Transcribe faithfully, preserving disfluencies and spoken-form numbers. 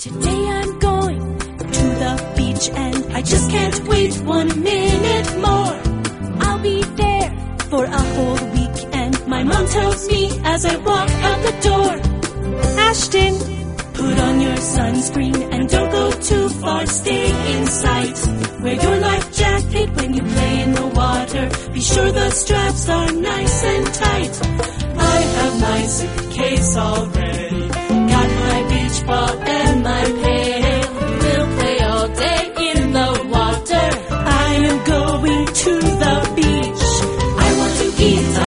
Today I'm going to the beach and I just can't wait one minute more. I'll be there for a whole week and my mom tells me as I walk out the door, Ashton, put on your sunscreen and don't go too far, stay in sight. Wear your life jacket when you play in the water. Be sure the straps are nice and tight. I have my suitcase all ready.